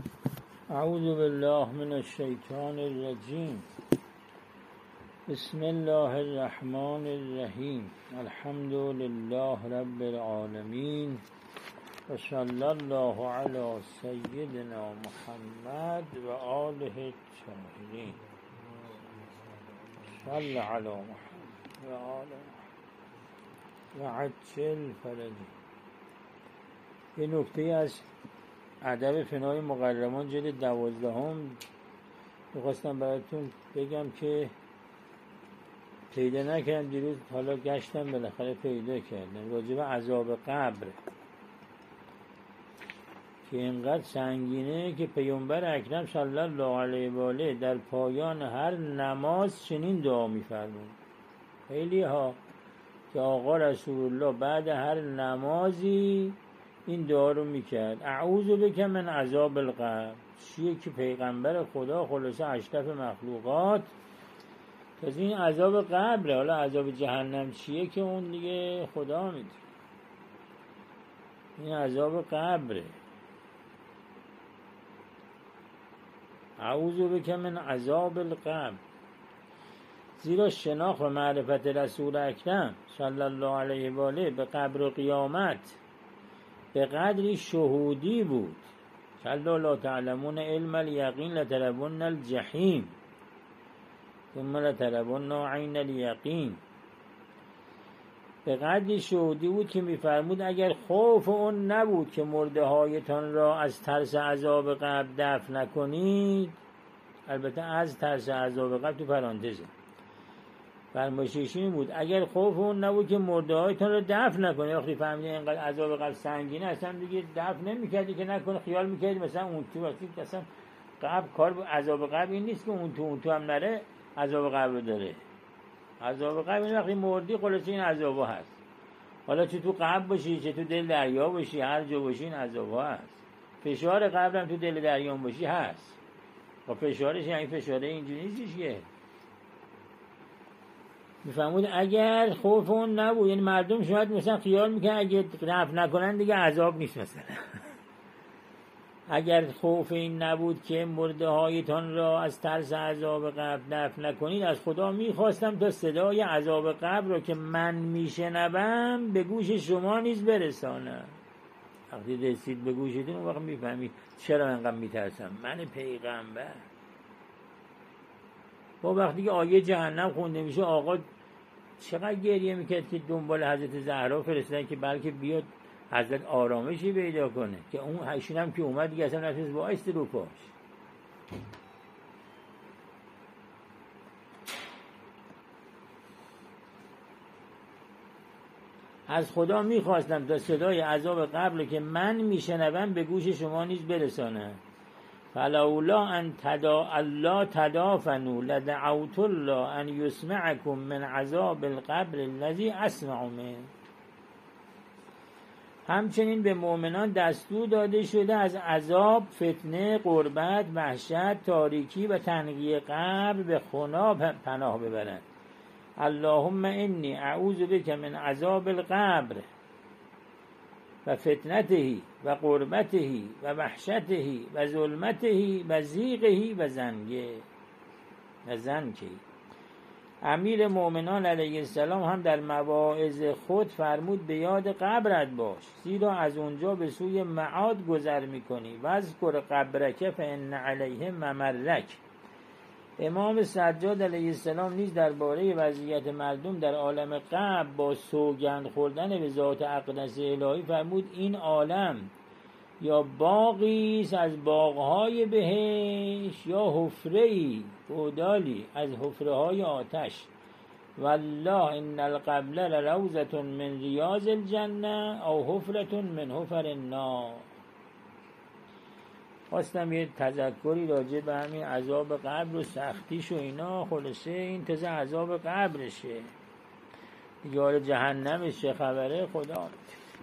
اعوذ بالله من الشیطان الرجیم. بسم الله الرحمن الرحیم. الحمد لله رب العالمین و صلی الله علی سیدنا محمد و آله الطاهرین. صلی علی محمد و آله و عجل فرجه. یه نکته از ادب فنای مقرمان جلد 12 میخواستم براتون بگم که پیدا نکردم دیروز، حالا گشتم بالاخره پیدا کردم. راجع به عذاب قبر که اینقدر سنگینه که پیامبر اکرم صلی الله علیه و آله در پایان هر نماز چنین دعا می‌فرمود. خیلی ها که آقا رسول الله بعد هر نمازی این دعا رو میکرد: اعوذ بک من عذاب القبر. چیه که پیغمبر خدا خلاصه اشرف مخلوقات از این عذاب قبره. حالا عذاب جهنم چیه که اون دیگه خدا میدونه. این عذاب قبره. اعوذ بک من عذاب القبر. زیرا شناخت و معرفت رسول اکرم صلی الله علیه و آله به قبر و قیامت به قدری شهودی بود. کلا لا تعلمون علم الیقین لترون الجحیم ثم لترون عین الیقین. به قدری شهودی بود که میفرمود اگر خوف اون نبود که مرده هایتان را از ترس عذاب قبر دفن نکنید، البته از ترس عذاب قبر تو پرانتزه، فرمایشش این بود اگر خوف اون نبود که مرده هایتان را دفن نکنید. وقتی فهمیدی اینقدر عذاب قبر سنگینه اصلا دیگه دفن نمی‌کردی که نکنه، خیال می‌کردی مثلا اون تو وقتی اصلا قبر کار عذاب قبر این نیست که اون تو هم نره عذاب قبر داره. عذاب قبر این وقتی مردی خلاص این عذابا هست. حالا چه تو قبر باشی چه تو دل دریا باشی، هر جا باشی این عذابا هست. فشار قبر هم تو دل دریا باشی هست. و فشارش یعنی فشار اینجوری نیستش که میفهمود اگر خوف اون نبود، یعنی مردم شاید مثلا خیال میکنن اگه رفت نکنن دیگه عذاب نیست مثلا. اگر خوف این نبود که مرده هایتان را از ترس عذاب قبر دفن نکنید، از خدا میخواستم تا صدای عذاب قبر را که من میشنوم به گوش شما نیز برسانم. وقتی رسید به گوشتون اون وقت میفهمید چرا انقدر میترسم من پیغمبر. با وقتی که آیه جهنم خونده میشه آقا چقدر گریه میکرد که دنبال حضرت زهرا فرستادن که بلکه بیاد حضرت آرامشی پیدا کنه، که اون ایشون هم که اومد دیگه اصلا نفس وایست رو پاش. از خدا میخواستم تا صدای عذاب قبر که من میشنوم به گوش شما نیز برسانه. فلولا ان الله تدافنوا لدعوت الله ان يسمعكم من عذاب القبر الذي اسمع منه. همچنین به مؤمنان دستور داده شده از عذاب، فتنه، غربت، وحشت، تاریکی و تنگی قبر به خنا پناه ببرند. اللهم انی اعوذ بک من عذاب القبر و فتنته و غربته و وحشته و ظلمته و ضیقه و زنکه. امیر مؤمنان علیه السلام هم در مواعظ خود فرمود به یاد قبرت باش، زیرا از اونجا به سوی معاد گذر میکنی. و اذکر قبرک فان علیه ممرک. امام سجاد علیه السلام نیز درباره وضعیت مردم در عالم قبر با سوگند خوردن به ذات اقدس الهی فرمود این عالم یا باغی است از باغهای بهشت یا حفره‌ای گودالی از حفره‌های آتش. والله ان القبر لروضة من ریاض الجنه او حفرة من حفر النار. خواستم یه تذکری راجع به همین عذاب قبر و سختیش و اینا. خلاصه این تازه عذاب قبرشه دیگه، حالا جهنمش چه خبره خدا می‌دونه.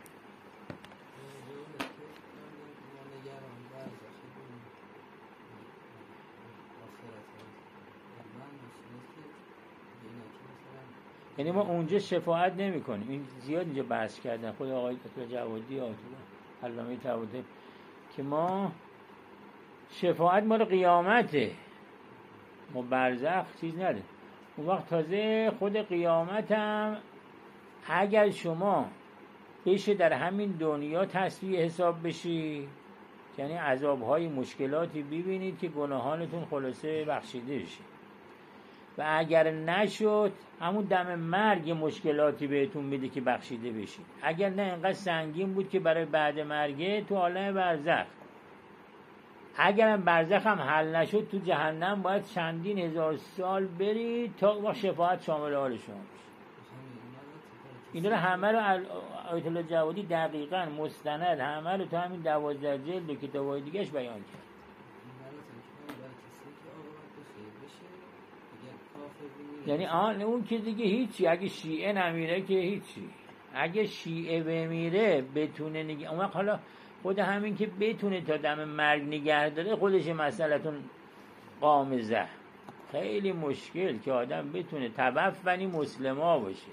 یعنی ما اونجا شفاعت نمی کنیم. این زیاد اینجا بحث کردن خود آقای دکتر جوادی علامه طباطبایی که ما شفاعت مال قیامته، ما برزخ چیز نده. اون وقت تازه خود قیامت هم اگر شما بشه در همین دنیا تصفیه حساب بشی، یعنی عذابهای مشکلاتی ببینید که گناهانتون خلاصه بخشیده بشه، و اگر نشد همون دم مرگ مشکلاتی بهتون میده که بخشیده بشید. اگر نه اینقدر سنگین بود که برای بعد مرگه تو عالم برزخ، اگرم برزخ هم حل نشد تو جهنم باید چندین هزار سال برید تا با شفاعت شامل حال شما بشه. اینا رو همه رو آیت الله جوادی دقیقاً مستند همه رو تو همین 12 جلد و کتابای دیگه‌اش بیان کرد. یعنی اون که دیگه هیچی، اگه شیعه نمیره که هیچی، اگه شیعه بمیره بتونه اون وقت حالا خود همین که بتونه تا دم مرگ نگه داره خودش مسئلتون قامزه، خیلی مشکل که آدم بتونه توفنی مسلما باشه.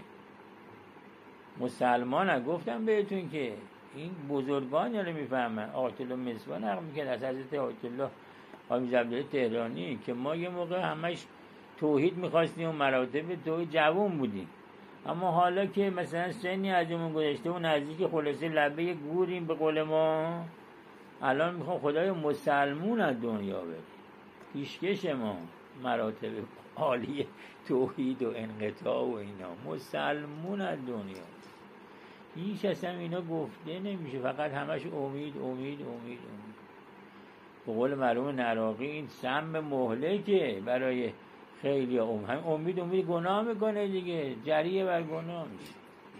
مسلمان گفتم بهتون که این بزرگان رو میفهمن. آیت الله مصباح نقل میکنه از حضرت آیت الله حافظ عبدالله تهرانی که ما یه موقع همش توحید میخواستیم و مراتب توحید جوون بودیم، اما حالا که مثلا سنی ازمون گذشته و نزدیک خلاصه لبه گوریم به قول ما، الان میخوام خدای مسلمون از دنیا بره، پیشکش ما مراتب عالی توحید و انقطاع و اینا، مسلمون از دنیا. هیچ اصلا اینا گفته نمیشه، فقط همش امید امید امید امید. به قول مرحوم نراقی این سم مهلکه برای خیلی هم امید گناه میکنه دیگه، جریه بر گناه میشه.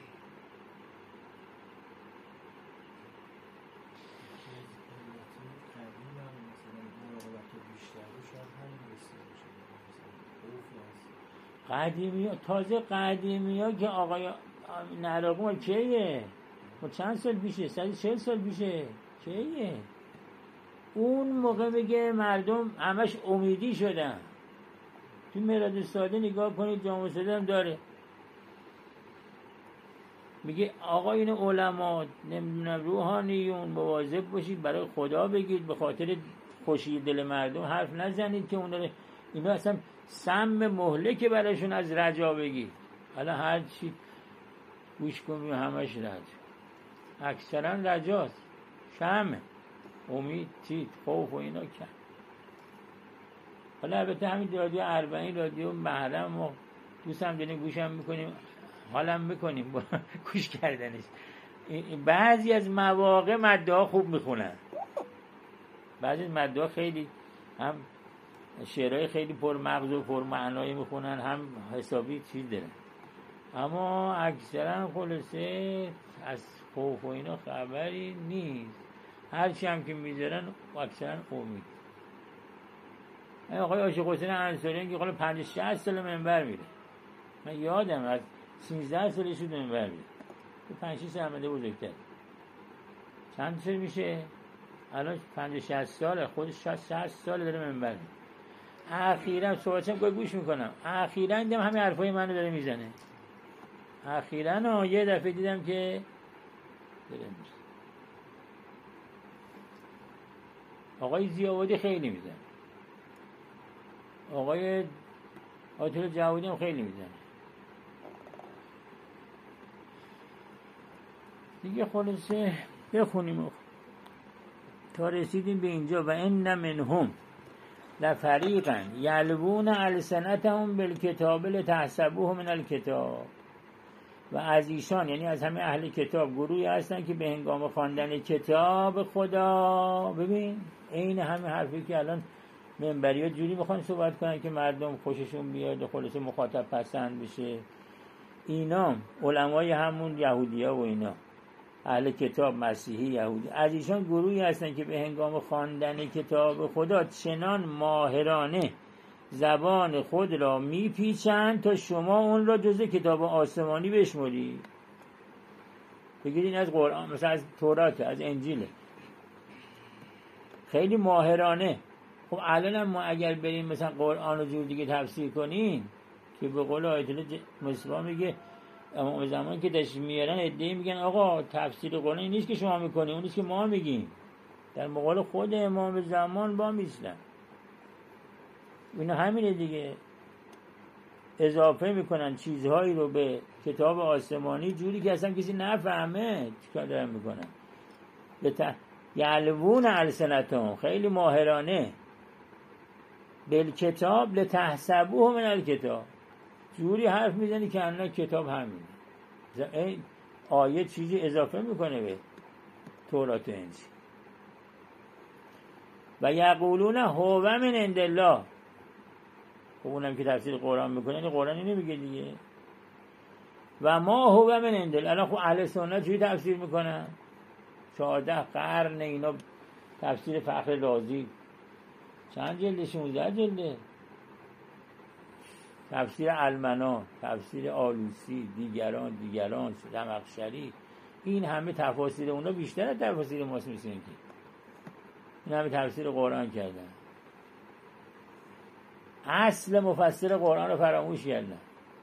قدیمی ها، تازه قدیمی ها که آقای نراقی ما کیه؟ ما چند سال پیشه؟ 140 سال پیشه کیه؟ اون موقع میگه مردم همش امیدی شدن. تو مراد ساده نگاه کنید، جامعه ساده هم داره، میگه آقا این علما نمیدونم روحانیون مواظب باشید برای خدا بگید، به خاطر خوشی دل مردم حرف نزنید که اینا اصلا سم مهلکه براشون از رجا بگید. حالا هر چی گوش کنیم همش رجا، اکثرا رجاست، شمه امید تید خوف و اینا کن. حالا البته همین رادیو 40 رادیو محرم و دوست هم داریم گوشم میکنیم، حالم میکنیم با گوش کردنش. بعضی از مواقع مدعا خوب میخونن، بعضی از مدعا خیلی هم شعرهای خیلی پر مغز و پر معنایی میخونن، هم حسابی چیز دارن، اما اکثرا خلاصه از خوف و اینا خبری نیست. هرچی هم که میذارن اکثرا امید. آقای عاشق حسین انصاریان که قبل 50-60 سال منبر میره، من یادم از 13 سالش بود منبر میره، 5-6 سال عمده بزرگتر. چند سال میشه الان؟ 50-60 ساله، خودش 60 سال داره منبر میره. اخیراً صحبتشم گوش میکنم، اخیراً دیدم همین حرفای منو داره میزنه. اخیراً یه دفعه دیدم که داره میزنه. آقای ضیاءالدین خیلی میزنه، آقای آیت الله جوادی هم خیلی میزنه دیگه. خلاصه بخونیم تا رسیدیم به اینجا. و ان منهم لفریقا یلوون السنتهم بالکتاب لتحسبوه من الکتاب. و از ایشان یعنی از همه اهل کتاب گروهی هستن که به هنگام خواندن کتاب خدا، ببین این همه حرفی که الان منبری‌ها جوری میخوان صحبت کنن که مردم خوششون بیاد و خلاص مخاطب پسند بشه، اینا علمای همون یهودی‌ها و اینا اهل کتاب مسیحی یهودی، از ایشان گروهی هستن که به هنگام خواندن کتاب خدا چنان ماهرانه زبان خود را میپیچند تا شما اون را جزء کتاب آسمانی بشمرید. بگیرین از قرآن، مثلا از تورات، از انجیل، خیلی ماهرانه. خب الان ما اگر بریم مثلا قرآن رو جور دیگه تفسیر کنیم که به قول آیت الله مصباح میگه اما زمان که تشریح میارن عده‌ای میگن آقا تفسیر قرآن این نیست که شما میکنی، اون نیست که ما میگیم. در مقابل خود امام زمان با میستن. اینا همینه دیگه، اضافه میکنن چیزهایی رو به کتاب آسمانی جوری که اصلا کسی نفهمه چیکار دارن میکنن. یعلوون السنتهم، خیلی ماهرانه، بالکتاب لتحسبوه من الکتاب، جوری حرف میزنی که الان کتاب همینه. این آیه چیزی اضافه میکنه به تورات و انجیل. و یقولون هو من عند الله، خب اونم که تفسیر قرآن میکنه، این قرآن اینو میگه دیگه. و ما هو من عند الله، الان خب اهل سنت چجوری تفسیر میکنن؟ 14 قرن اینا تفسیر فخر رازی، چند جلده؟ 16 جلده. تفسیر المنا، تفسیر آلوسی، دیگران زمخشری، این همه تفاسیر اونا بیشتر از تفاسیر ماست. میسین که این همه تفسیر قرآن کردن، اصل مفسر قرآن رو فراموش کردن،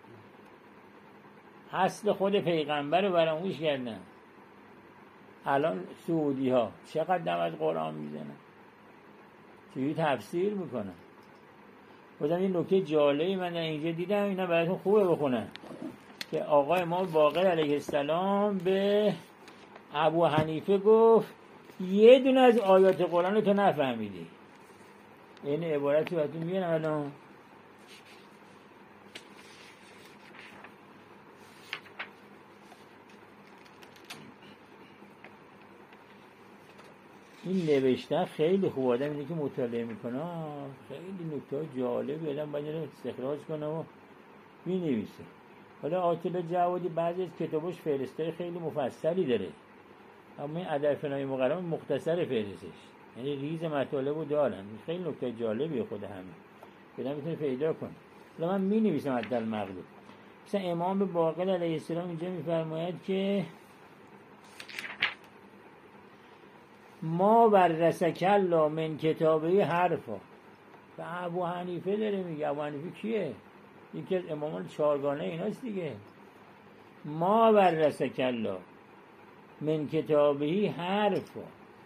اصل خود پیغمبر رو فراموش کردن. الان سعودی ها چقدر دم از قرآن میزنن، چجوری تفسیر میکنن. بازم این نکته جالبی من اینجا دیدم، اینا براتون خوبه بخونن، که آقای امام باقر علیه السلام به ابو حنیفه گفت یه دونه از آیات قرآن رو تو نفهمیدی. این عبارتی براتون میگم الان. این نوشته خیلی خوب، آدم اینه که مطالعه میکنه خیلی نکته جالبی آدم باید رو استخراج کنه و بینویسه. حالا عاطل جوادی بعضی از کتابش فهرستای خیلی مفصلی داره، اما این ادب فنای مقرم مختصر فهرستش، یعنی ریز مطالب رو دارن. خیلی نکته جالبیه خود همین، آدم میتونه پیدا کنه. حالا من مینویسم عدل مغلوب. مثلا امام باقر علیه السلام اینجا میفرماید که ما ورثک الله من کتابه حرفا. و ابو حنیفه داره میگه. ابو حنیفه کیه؟ یکی از امامان چهارگانه ایناست دیگه. ما ورثک الله من کتابه حرفا،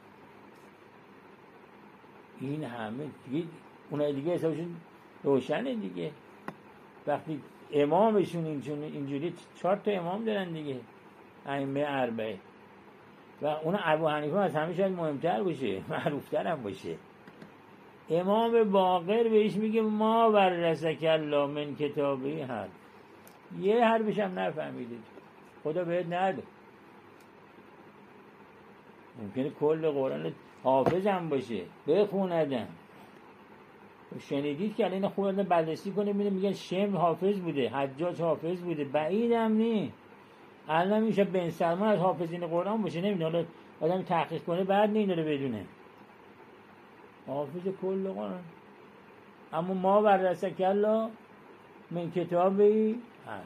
این همه دیگه اونای دیگه حسابشون روشنه دیگه. وقتی امامشون اینجوری 4 تا امام دارن دیگه، ائمه اربعه، و اون ابو حنیفه از همه شاید مهمتر باشه، معروفتر هم باشه. امام باقر بهش میگه ما ورثک الله من کتابه حرف، یه حرفش هم نفهمیدید، خدا بهت نده. ممکنه کل قرآن حافظ هم باشه بخوندن. شنیدید که الان خوب بررسی کنه میگن شم حافظ بوده، حجاج حافظ بوده، بعید هم نی. الان میشه بن سلمان از حافظین قرآن باشه، نمیدونه. حالا آدم تحقیق کنه بعد نه اینو رو بدونه حافظ کل قرآن. اما ما ورثک الله من کتابه حرف،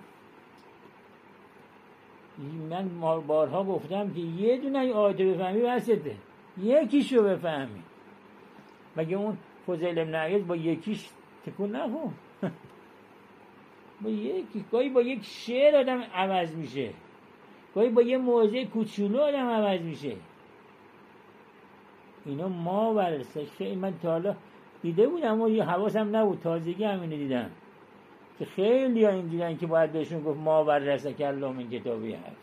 من بارها گفتم که یه دونه این آیت بفهمی بسته، یکیشو بفهمی. مگه اون فضیل بن عیاض با یکیش تکون نخون؟ با یکی، گاهی با یک شعر آدم عوض میشه، گاهی با یه موضوع کوچولو آدم عوض میشه. اینا ما ورثه. خیلی من تا حالا دیده بودم و یه حواسم نبود، تازگی همینو دیدم که خیلی ها این دیدن که باید بهشون گفت ما ورثه الله من کتابی هست.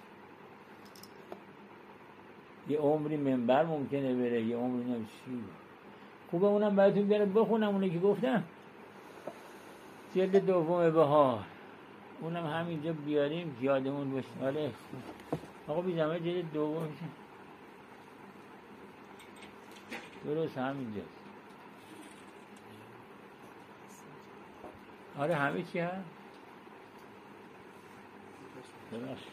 یه عمری منبر ممکنه بره، یه عمری نمیشه. خوبه اونم براتون بیارم بخونم، اونه که گفتم جلد دوم بهار، اونم همینجا بیاریم یادمون باشه. آره آقا بی زحمت جلد دوم میشه درست همینجا. آره همه چی هست. ببخشید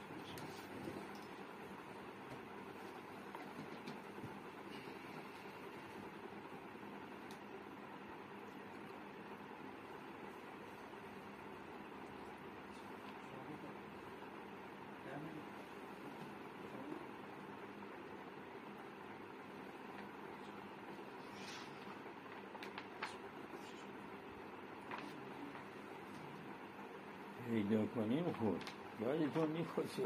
پیدا کنیم خود یادتون میخوشه.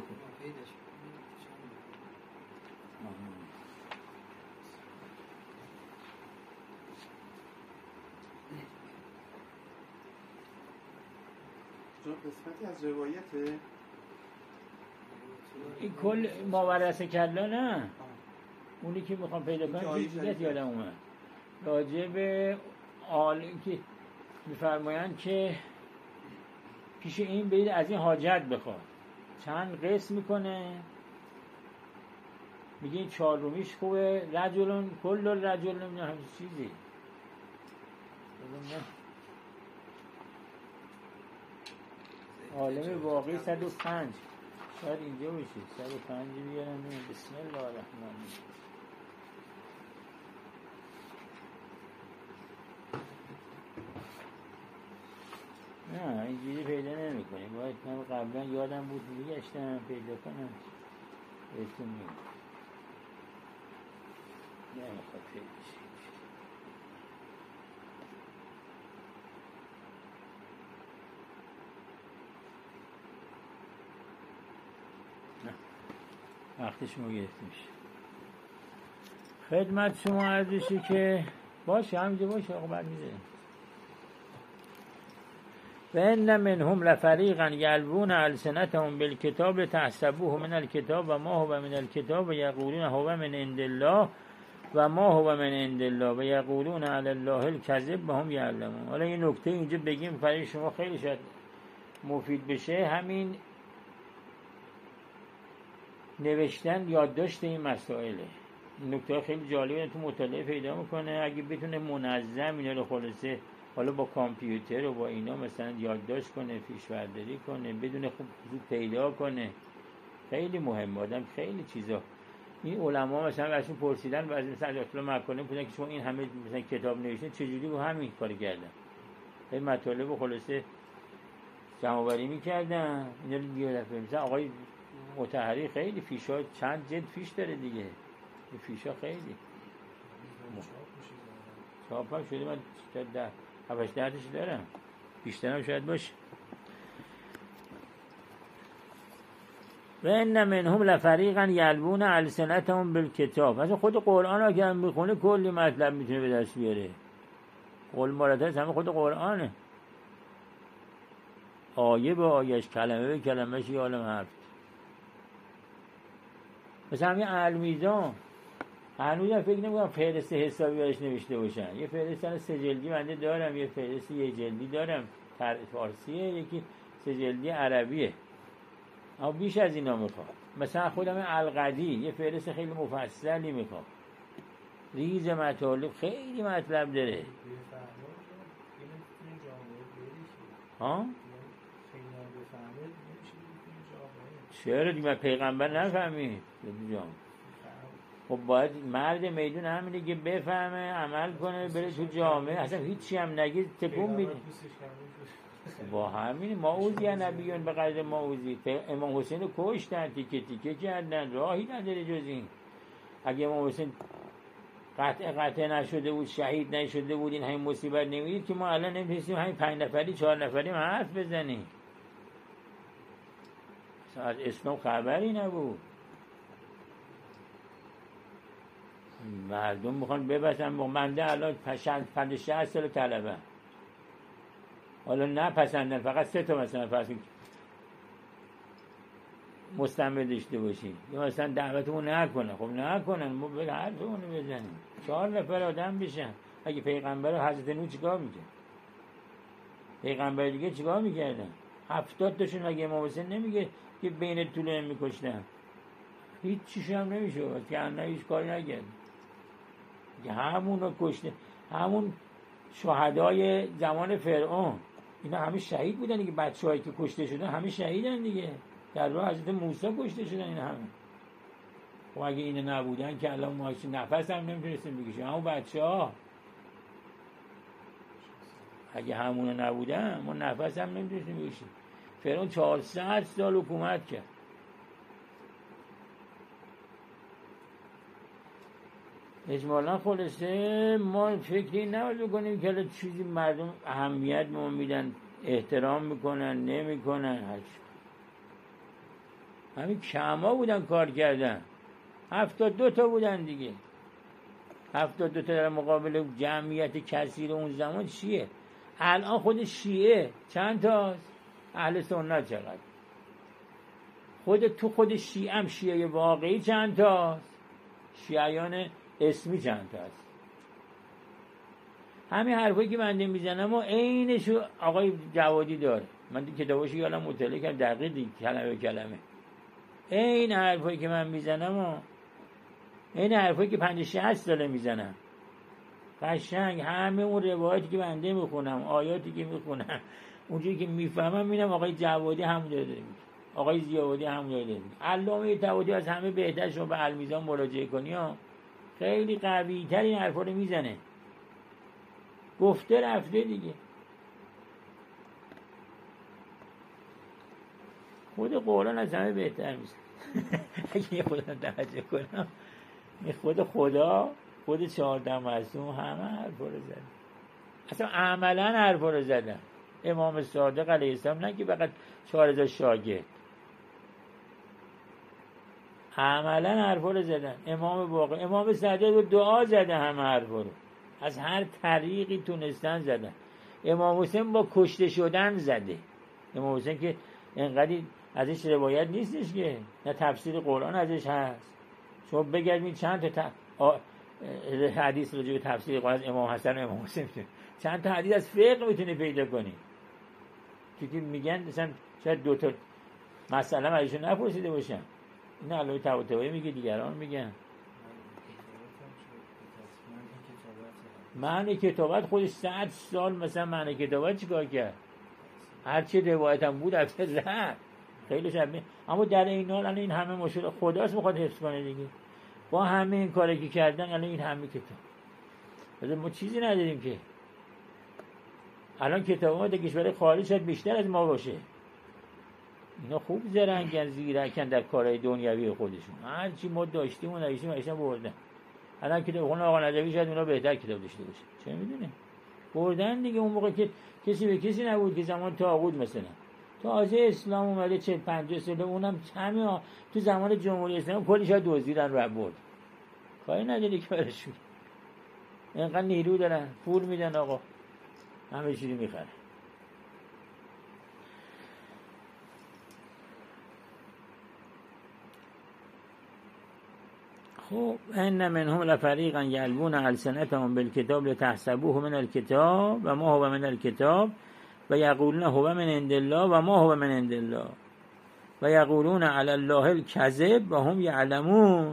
چون قسمتی از روایته این کل ماورث کلا نه، اونی که میخوام پیدا کنم چیزیت یادم اومد راجع به آلی که میفرمایند که پیش این برید از این حاجت بخواد، چند قسم میکنه، میگه این چهارمیش خوبه، رجلون کل رجل نمیدونم همین چیزی عالم واقعی 105 شاید اینجا باشید 105 بیارم. بسم الله الرحمن الرحیم. نه اینجوری پیدا نمی کنیم، باید من قبلا یادم بود میگشتم پیدا کنم بهتون میگم نمیخواد پیدا شید. نه وقتی شما گرفته میشه خدمت شما عرضشی که باشه همینجا باشه آقا بعد میده. وَإِنَّ مِنْهُمْ لَفَرِيقًا يَلْوُونَ أَلْسِنَتَهُمْ بِالْكِتَابِ لِتَحْسَبُوهُ مِنَ الْكِتَابِ وَمَا هُوَ مِنَ الْكِتَابِ وَيَقُولُونَ هُوَ مِنْ عِنْدِ اللَّهِ وَمَا هُوَ مِنْ عِنْدِ اللَّهِ وَيَقُولُونَ عَلَى اللَّهِ الْكَذِبَ وَهُمْ یعلمون. حالا این نکته اینجا بگیم برای شما خیلی شاید مفید بشه، همین نوشتن یادداشت این مسائله. این نکته خیلی جالبه تو مطالعه پیدا میکنه. اگه بتونه منظم اینا رو خلاصه حالا با کامپیوتر و با اینا مثلا یادداشت کنه، پیش‌برداری کنه، بدون خوب زود پیدا کنه، خیلی مهمه. آدم خیلی چیزا این علما مثلا ازشون پرسیدن و از مثلا الله مکنه بودن که شما این همه مثلا کتاب نوشتین چجوری با همین کار کردن، این مطالب خلاصه جمع‌آوری می‌کردن اینا رو دیگه. مثلا آقای مطهری خیلی فیشا چند جلد فیش داره دیگه، این فیشا خیلی چاپ هم شده. من هفتش دردش دارم، بیشتر هم شاید باشه. وَإِنَّ مِنْهُمْ لَفَرِيقًا يَلْوُونَ أَلْسِنَتَهُمْ بِالْكِتَابِ. مثلا خود قرآن ها که هم بخونه کلی مطلب میتونه به دست بیاره. قول مرتبط همه خود قرآنه، آیه به آیهش، کلمه به کلمهش یه عالم حرف. مثلا همین المیزان هنوزم فکر نمی‌کنم فهرست حسابی برش نوشته باشن. یه فهرست 3 جلدی بنده دارم، یه فهرست 1 جلدی دارم فارسیه، یکی 3 جلدی عربیه، اما بیش از اینا میخوام. مثلا خودم القدی یه فهرست خیلی مفصلی میخوام، ریز مطالب خیلی مطلب داره. ها؟ چرا دیگه پیغمبر نفهمید؟ خب باید مرد میدون همینه که بفهمه عمل کنه بره تو جامعه، اصلا هیچی هم نگه تکون میده. با همین معوذ یا نبیون به قدر معوذی. امام حسین رو کشتن، تیکه تیکه کردن، راهی نداره جز این. اگه امام حسین قطع نشده بود، شهید نشده بود، این همین مصیبت نمیدید که ما الان نمیتونستیم همین 5 نفری 4 نفری حرف بزنیم. از اسلام خبری نبود. مردم میخوان ببسن. بنده الان 50-60 سال طلبه، حالا نپسندن فقط 3 تا مثلا فرض مستعمل داشته باشیم یا مثلا دعوتمون نکنن. خب نکنن، ما به حرفمون بزنیم 4 نفر آدم بشن. اگه پیغمبر حضرت نوح چیکار میکرد؟ پیغمبر دیگه چیکار میکردن؟ 70 تاشون مگه امام حسین نمیگه که بین طولن میکشتن؟ هیچ چیشی هم نمیشه که انا هیچ کاری نکرد که همون رو کشته. همون شهدای زمان فرعون اینا همه شهید بودن دیگه. بچه‌هایی که کشته شدن همه شهیدن دیگه. در راه حضرت موسی کشته شدن اینا همه. و اگه اینا نبودن که الان ما نفس هم نمیتونستیم بکشیم. همون بچه‌ها اگه همونا نبودن ما نفس هم نمیتونستیم بکشیم. فرعون 400 سال حکومت کرد. اجمالا خلاصه ما فکری نباید بکنیم که چیزی مردم اهمیت ما میدن، احترام میکنن، نمیکنن. همین کما بودن کار کردن، 72 تا بودن دیگه. 72 تا در مقابل جمعیت کثیر اون زمان چیه؟ الان خود شیعه چند تاست؟ اهل سنت چقدر؟ خود شیعه شیعه واقعی چند تاست؟ شیعیان اسمی چند تاست؟ همین حرفایی که بنده میزنم و عینشو آقای جوادی داره. من کتاباشو یادم مطالعه کردم دقیق دیگه کلمه به کلمه. این حرفایی که من میزنم و این حرفایی که 50-60 ساله میزنم قشنگ همه اون روایاتی که بنده میخونم، آیاتی که میخونم، اونجوری که میفهمم میبینم آقای جوادی همون داره میگه، آقای ضیاءالدین همون داره میگه. علامه طباطبایی از همه بهتر شما به المیزان مراجعه کنی ها، خیلی قوی تر این حرفا رو میزنه. گفته رفته دیگه. خود قرآن از همه بهتر میشه. اگه یه خودم توجه کنم خود 14 معصوم همه حرفا رو زدن، اصلا عملا حرفا رو زدن. امام صادق علیه السلام نه که فقط 4000 شاگرد، عملا حرفا رو زدن. امام باقر، امام صادق رو دعا زده، همه حرفا رو از هر طریقی تونستن زدن. امام حسین با کشته شدن زده. امام حسین که انقدر ازش روایت نیستش که، نه تفسیر قرآن ازش هست. شما بگردید چند تا حدیث راجع به تفسیر قرآن از امام حسن و امام حسین چند تا حدیث از فقه میتونی پیدا کنی که میگن مثلا شاید 2 تا مسئله ازشون نپرسیده باشن. این علامه طباطبایی میگه، دیگران میگن. معنی کتابت خودش 100 سال مثلا معنی کتابت چیکار کرد؟ هرچی روایت هم بود از رفت خیلی شبیه. اما در این حال این همه مشکل خداست میخواد حفظ کنه دیگه. با همه این کاری که کردن الان این همه کتاب ما چیزی نداریم که. الان کتاب ما در کشور خارج شاید بیشتر از ما باشه. اینا خوب زرنگن، زیرکن در کارهای دنیوی خودشون. هرچی ما داشتیم و نداشتیم بردن. الان کتاب خونه آقا نجوی شاید اونا بهتر کتاب داشته باشه، چه میدونه، بردن دیگه. اون موقع که کسی به کسی نبود، که زمان طاغوت مثلا تازه اسلام اومده 40-50 ساله، اونم همه تو زمان جمهوری اسلامی کلی شاید دزدیدن رو برد. کاری نداری که برشون اینقدر نیرو دارن، پول میدن، آقا همه چیزی میخره. خب ان منهم لفریقا یلوون السنتهم بالکتاب لتحسبوه من الکتاب و ما هو من الکتاب و یقولون هو من عند الله و ما هو من عند الله و یقولون علی الله الکذب و هم یعلمون.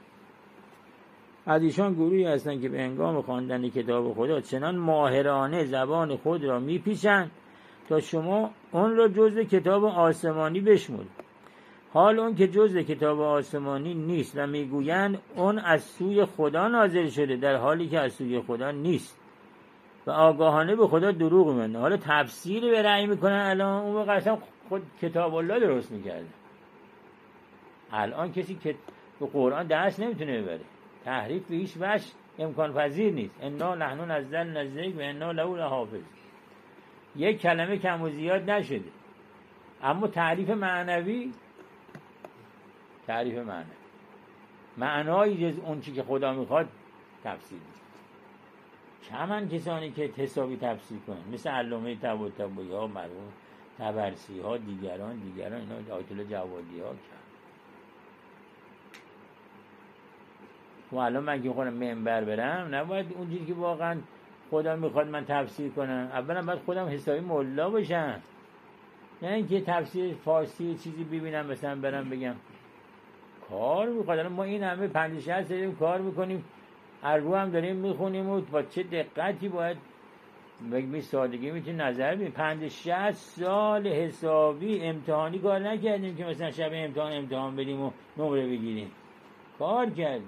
از ایشان گروهی هستند که به هنگام خواندن کتاب خدا چنان ماهرانه زبان خود را میپیچند تا شما اون را جزء کتاب آسمانی بشمرید، حال اون که جزء کتاب آسمانی نیست و میگویند اون از سوی خدا نازل شده، در حالی که از سوی خدا نیست و آگاهانه به خدا دروغ میگن. حالا تفسیری به رأی میکنن. الان اون قسم خود کتاب الله درست میکرده. الان کسی که به قرآن دست نمیتونه ببره، تحریف به هیچ وجه امکان پذیر نیست. انا نحن نزلنا الذکر و انا له لحافظ. یک کلمه کم و زیاد نشده، اما تعریف معنوی معنایی جز اون چی که خدا میخواد تفسیر نیست. کمن کسانی که حسابی تفسیر کنن، مثل علامه طباطبایی ها، مرحوم طبرسی ها، دیگران اینا، آیت الله جوادی ها. و الان من که خودم منبر برم، نباید اونجوری که واقعا خدا میخواد من تفسیر کنم. اولا باید خودم حسابی مولا باشم، نه اینکه تفسیر فارسی چیزی ببینم مثلا برم بگم. کار میخواد. ما این همه 50-60 داریم کار میکنیم، هر رو هم داریم میخونیم و با چه دقتی باید بی سادگی میتونی نظر بیم. 50-60 سال حسابی امتحانی کار نکردیم که مثلا شب امتحان بدیم و نمره بگیریم. کار کردیم.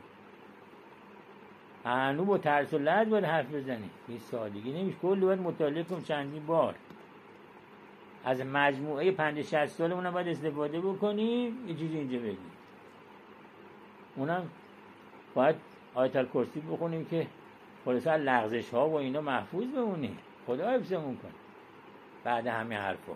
هنو با ترس و لرز باید حرف بزنیم. بی سادگی نمیشه. کلی باید مطالعه کنیم چندین بار. از مجموعه 50-60 سال اونم باید استفاده بکنیم، یه چیزی اینجا بگیم. اونم باید آیت الکرسی بخونیم که خلاصه لغزش ها و اینا محفوظ بمونیم، خدا حفظمون کنه. بعد همین حرفا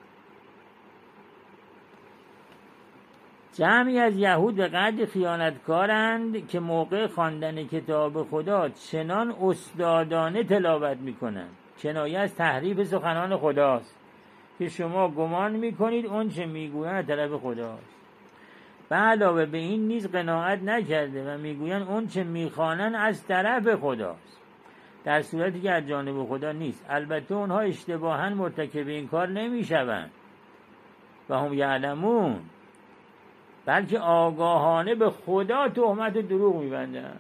جمعی از یهود به قدر خیانتکارند که موقع خواندن کتاب خدا چنان استادانه تلاوت میکنند، کنایه از تحریف سخنان خداست، که شما گمان میکنید اون چه میگویند طرف خداست. به علاوه به این نیز قناعت نکرده و میگویند اون چه میخوانند از طرف خداست، در صورتی که از جانب خدا نیست. البته اونها اشتباهاً مرتکب این کار نمیشوند و هم یعلمون، بلکه آگاهانه به خدا تهمت دروغ میبندن.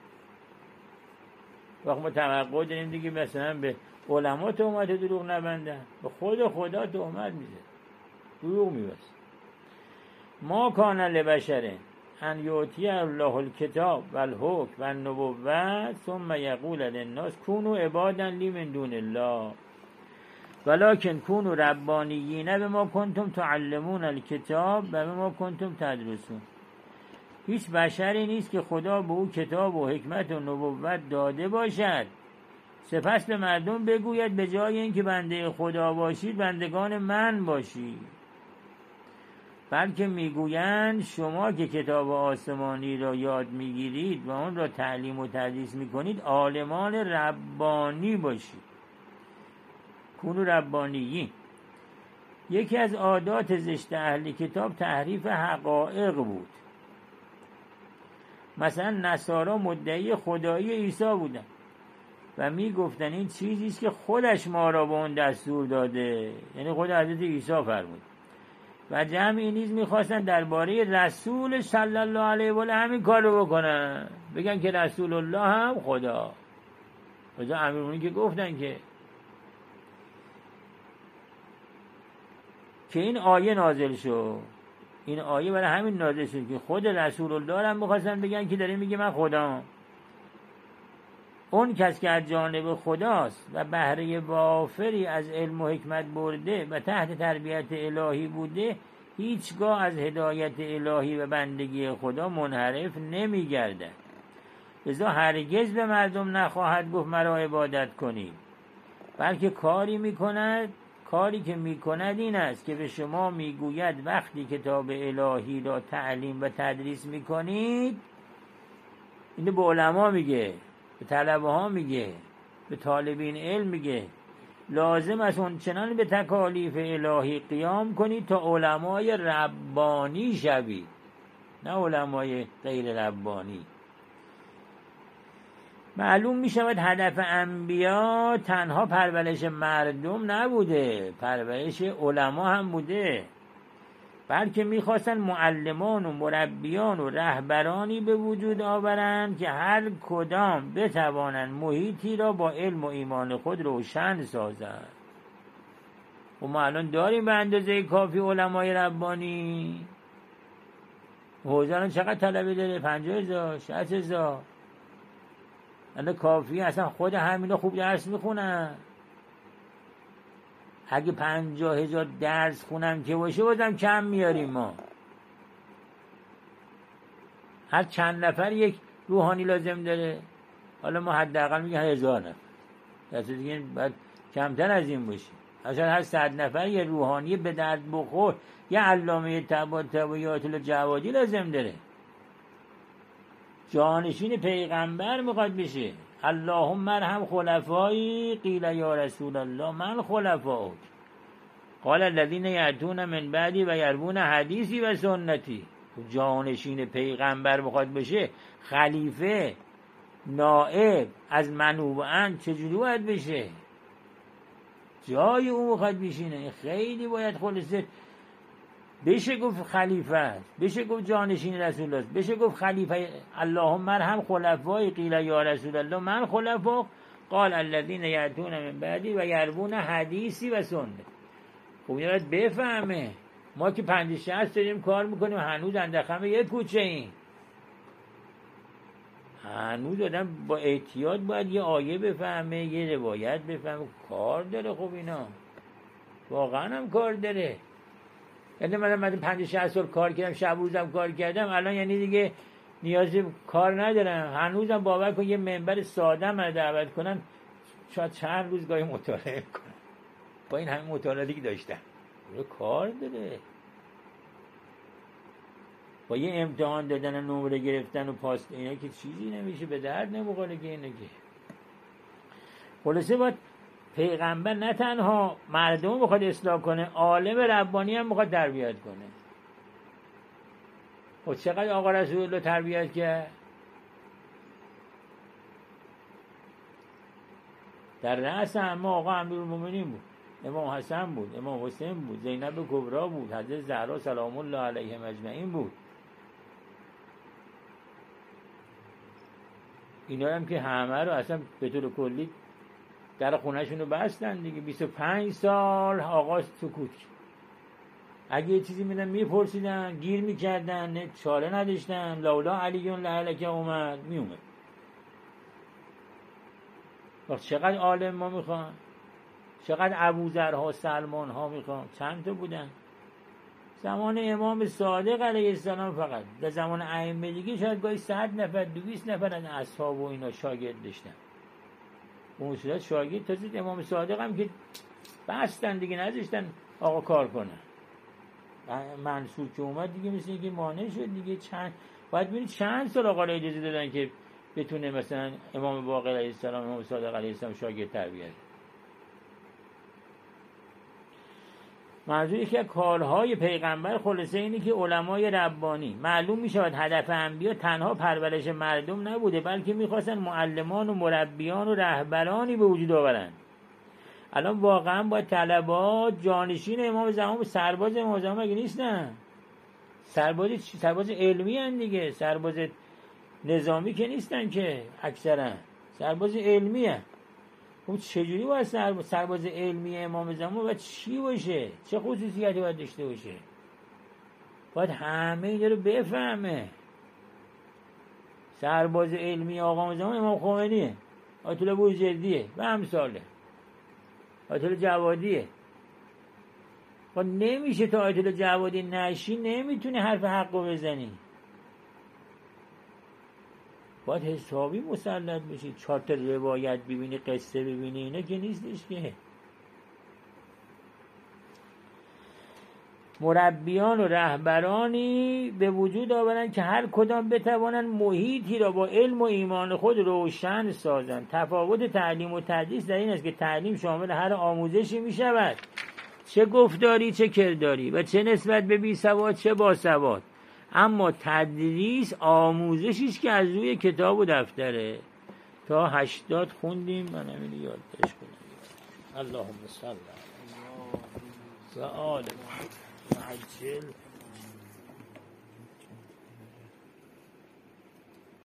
وقت ما توقع داریم دیگه مثلا به علما تهمت دروغ نبندن، به خدا تهمت میده، دروغ میبست. ما کان لبشر ان یؤتی الله الکتاب و الحکم و النبوة ثم یقول للناس کونوا عبادا لی من دون الله ولکن کونوا ربانیین بما کنتم تعلمون الکتاب و بما کنتم تدرسون. هیچ بشری نیست که خدا به او کتاب و حکمت و نبوت داده باشد سپس به مردم بگوید به جای اینکه بنده خدا باشید بندگان من باشید، بلکه میگویند شما که کتاب آسمانی را یاد میگیرید و آن را تعلیم و تدریس میکنید عالمان ربانی باشید. کونوا ربانیین. یکی از عادات زشت اهل کتاب تحریف حقایق بود. مثلا نصارا مدعی خدایی عیسی بودند و میگفتن این چیزی است که خودش ما را به اون دستور داده، یعنی خود حضرت عیسی فرمود. و جمعی نیز میخواستن درباره رسول صلی الله علیه و آله همین کار رو بکنن، بگن که رسول الله هم خدا. خدا امیرمونی که گفتن که این آیه نازل شد. این آیه برای همین نازل شد که خود رسول الله هم میخواستن بگن که داره میگه من خدا. اون کس که از جانب خداست و بهره وافری از علم و حکمت برده و تحت تربیت الهی بوده هیچگاه از هدایت الهی و بندگی خدا منحرف نمیگرده. لذا هرگز به مردم نخواهد گفت مرا عبادت کنید، بلکه کاری که میکند این است که به شما میگوید وقتی کتاب الهی را تعلیم و تدریس میکنید، اینو به علما میگه، به طلبه ها میگه، به طالبین علم میگه، لازم است اونچنان به تکالیف الهی قیام کنید تا علمای ربانی شوید، نه علمای غیر ربانی. معلوم می شود هدف انبیا تنها پرورش مردم نبوده، پرورش علما هم بوده، بلکه میخواستن معلمان و مربیان و رهبرانی به وجود آورند که هر کدام بتوانند محیطی را با علم و ایمان خود روشن سازند. و ما الان داریم به اندازه کافی علمای ربانی. حوزه الان چقدر طلبه داره؟ 50,000 60,000. الان کافی اصلا خود همینا خوب درس میخونن. اگه 50,000 درس خونم که باشه بازم کم میاریم ما. هر چند نفر یک روحانی لازم داره. حالا ما حداقل میگه 1000 نفر، دست دیگه باید کمتر از این باشه. اصلا هر 100 نفر یه روحانی به درد بخور، یه علامه طباطبایات الجوادی لازم داره. جانشین پیغمبر میخواد بشه. اللهم ارحم خلفایی قیل یا رسول الله من خلفاؤک قال الذین یأتون من بعدی و یروون حدیثی و سنتی. جانشین پیغمبر میخواد بشه، خلیفه نائب از منوبان چجوری باید بشه؟ جای اون میخواد بشینه. خیلی باید خلاصه بشه گفت خلیفه است، بشه گفت جانشین رسول الله است، بشه گفت خلیفه. اللهم ارحم خلفای قیل یا رسول الله من خلفا قال الذین یأتون من بعدی و یروون حدیثی و سنت. خب این باید بفهمه. ما که 50-60 داریم کار میکنیم هنوز اندخمه یک کوچه این. هنوز آدم با احتیاط باید یه آیه بفهمه، یه روایت بفهمه. کار داره. خب اینا واقعا هم کار داره. یعنی من 50-60 سال کار کردم، شب روزم کار کردم، الان یعنی دیگه نیازی کار ندارم. هنوزم باور کن یه منبر ساده من دعوت کنن شاید چند روز گاهی مطالعه کنم با این همه مطالعاتی که داشتم. کار داره. با یه امتحان دادن و نمره گرفتن و پاس اینا که چیزی نمیشه، به درد نمیخوره که اینه که. خلاصه باید پیغمبر نه تنها مردم میخواد اصلاح کنه، عالم ربانی هم میخواد تربیت کنه. خب چقدر آقا رسول الله تربیت کرد؟ در رأس همه آقا امیرالمومنین بود، امام حسن بود، امام حسین بود، زینب کبرا بود، حضرت زهرا سلام الله علیهم اجمعین بود. اینا هم که همه رو اصلا به طور کلی در خونه‌شون رو بستن دیگه. 25 سال آقا سکوت. اگه یه چیزی میدن میپرسیدن، گیر میکردن، چاره نداشتن. لولا علیون لعلک اومد میومد. چقدر عالم ما میخوان، چقدر ابوذرها سلمان ها میخوان، چند تا بودن زمان امام صادق علیه السلام. فقط در زمان ائمه دیگه شاید گاهی 100 نفر 200 نفر از اصحاب و اینا شاگرد داشتن. اون صورت شاگرد تا زید امام صادق هم که بستن دیگه، نذاشتن آقا کار کنن. منصور که اومد دیگه مثل اینکه مانع شد دیگه. باید ببینید چند سال آقا را اجازه دادن که بتونه مثلا امام باقر علیه السلام، امام صادق علیه السلام شاگرد تربیت. منظور یکی از کارهای پیغمبر خلاصه اینه که علمای ربانی معلوم می شود هدف انبیا تنها پرورش مردم نبوده، بلکه میخواستن معلمان و مربیان و رهبرانی به وجود آورند. الان واقعا با طلبات جانشین امام زمان، سرباز امام زمان مگه نیستن؟ سرباز علمی هن دیگه، سرباز نظامی که نیستن که اکثرا سرباز علمی هن. خب چجوری باید سرباز علمی امام زمان باید چی باشه؟ چه خصوصیاتی باید داشته باشه؟ باید همه اینا رو بفهمه. سرباز علمی آقا زمان امام خمینیه، آیت الله بوجردیه و همساله، آیت الله جوادیه. خب نمیشه تا آیت الله جوادی نشی نمیتونی حرف حق رو بزنی. باید حسابی مسلط بشی، 4 تا روایت ببینی، قصه ببینی، اینا که نیستش که. مربیان و رهبرانی به وجود آورند که هر کدام بتوانند محیطی را با علم و ایمان خود روشن سازند. تفاوت تعلیم و تدریس در این است که تعلیم شامل هر آموزشی می شود، چه گفتاری چه کرداری، و چه نسبت به بی سواد چه با سواد. اما تدریس آموزشیش که از روی کتاب و دفتره. تا 80 خوندیم، من همین یادداشت کنم. اللهم صل علی و آل محمد.